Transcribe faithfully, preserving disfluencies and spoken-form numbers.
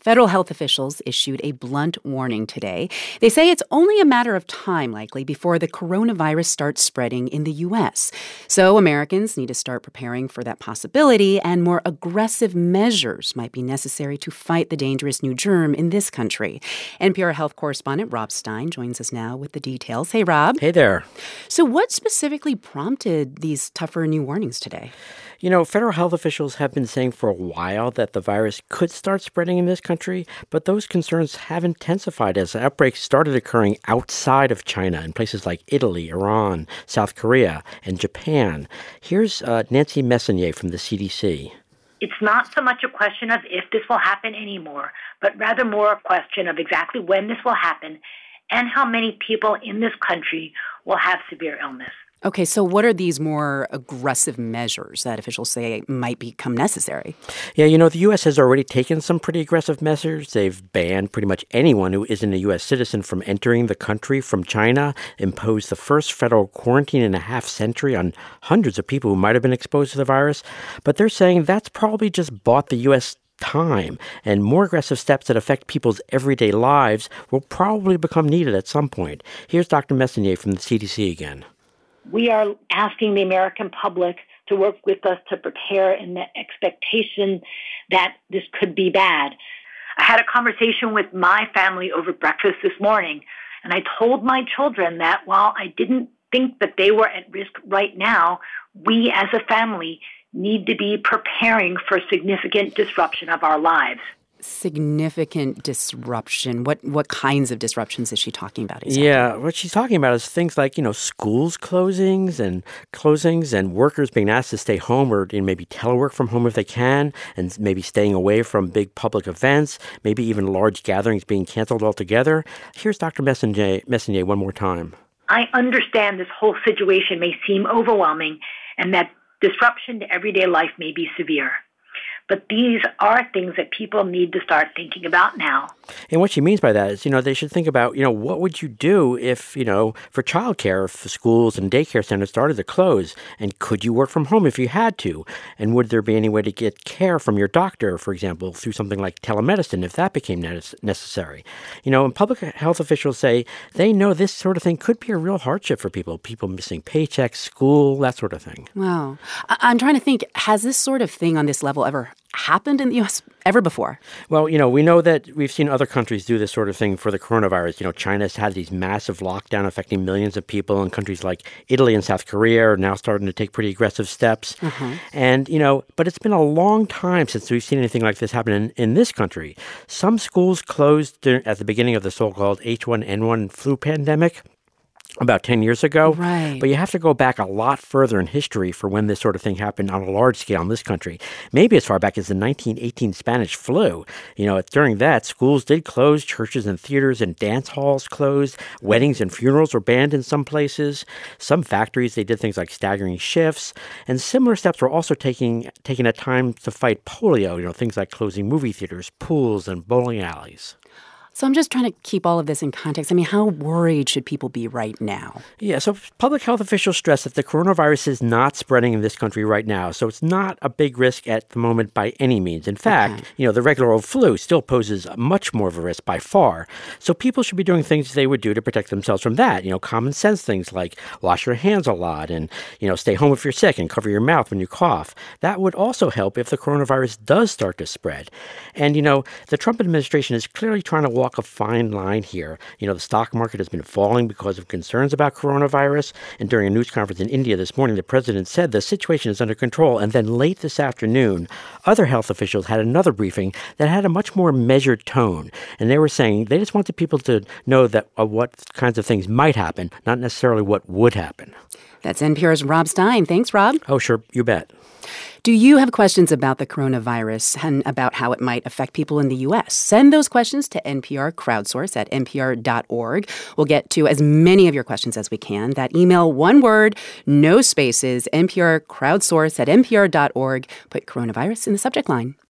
Federal health officials issued a blunt warning today. They say it's only a matter of time, likely, before the coronavirus starts spreading in the U S. So Americans need to start preparing for that possibility, and more aggressive measures might be necessary to fight the dangerous new germ in this country. N P R health correspondent Rob Stein joins us now with the details. Hey, Rob. Hey there. So what specifically prompted these tougher new warnings today? You know, federal health officials have been saying for a while that the virus could start spreading in this country, but those concerns have intensified as outbreaks started occurring outside of China in places like Italy, Iran, South Korea, and Japan. Here's uh, Nancy Messonnier from the C D C. It's not so much a question of if this will happen anymore, but rather more a question of exactly when this will happen and how many people in this country will have severe illness. Okay, so what are these more aggressive measures that officials say might become necessary? Yeah, you know, the U S has already taken some pretty aggressive measures. They've banned pretty much anyone who isn't a U S citizen from entering the country from China, imposed the first federal quarantine in a half century on hundreds of people who might have been exposed to the virus. But they're saying that's probably just bought the U S time, and more aggressive steps that affect people's everyday lives will probably become needed at some point. Here's Doctor Messonnier from the C D C again. We are asking the American public to work with us to prepare in the expectation that this could be bad. I had a conversation with my family over breakfast this morning, and I told my children that while I didn't think that they were at risk right now, we as a family need to be preparing for significant disruption of our lives. Significant disruption. What what kinds of disruptions is she talking about exactly? Yeah, what she's talking about is things like, you know, schools closings and closings and workers being asked to stay home or you know, maybe telework from home if they can, and maybe staying away from big public events, maybe even large gatherings being canceled altogether. Here's Doctor Messonnier, Messonnier one more time. I understand this whole situation may seem overwhelming and that disruption to everyday life may be severe. But these are things that people need to start thinking about now. And what she means by that is, you know, they should think about, you know, what would you do if, you know, for childcare, if the schools and daycare centers started to close? And could you work from home if you had to? And would there be any way to get care from your doctor, for example, through something like telemedicine if that became necessary? You know, and public health officials say they know this sort of thing could be a real hardship for people, people missing paychecks, school, that sort of thing. Wow. I- I'm trying to think, has this sort of thing on this level ever happened in the U S ever before? Well, you know, we know that we've seen other countries do this sort of thing for the coronavirus. You know, China's had these massive lockdowns affecting millions of people, and countries like Italy and South Korea are now starting to take pretty aggressive steps. Uh-huh. And, you know, but it's been a long time since we've seen anything like this happen in, in this country. Some schools closed during, at the beginning of the so-called H one N one flu pandemic about ten years ago. Right. But you have to go back a lot further in history for when this sort of thing happened on a large scale in this country. Maybe as far back as the nineteen eighteen Spanish flu. You know, during that, schools did close, churches and theaters and dance halls closed, weddings and funerals were banned in some places. Some factories, they did things like staggering shifts. And similar steps were also taking, taking at time to fight polio, you know, things like closing movie theaters, pools, and bowling alleys. So I'm just trying to keep all of this in context. I mean, how worried should people be right now? Yeah, so public health officials stress that the coronavirus is not spreading in this country right now, so it's not a big risk at the moment by any means. In fact, okay. you know, the regular old flu still poses much more of a risk by far. So people should be doing things they would do to protect themselves from that. You know, common sense things like wash your hands a lot and, you know, stay home if you're sick and cover your mouth when you cough. That would also help if the coronavirus does start to spread. And, you know, the Trump administration is clearly trying to walk a fine line here. You know, the stock market has been falling because of concerns about coronavirus. And during a news conference in India this morning, the president said the situation is under control. And then late this afternoon, other health officials had another briefing that had a much more measured tone. And they were saying they just wanted people to know that uh, what kinds of things might happen, not necessarily what would happen. That's N P R's Rob Stein. Thanks, Rob. Oh, sure. You bet. Do you have questions about the coronavirus and about how it might affect people in the U S? Send those questions to N P R Crowdsource at N P R dot org. We'll get to as many of your questions as we can. That email, one word, no spaces, N P R Crowdsource at N P R dot org. Put coronavirus in the subject line.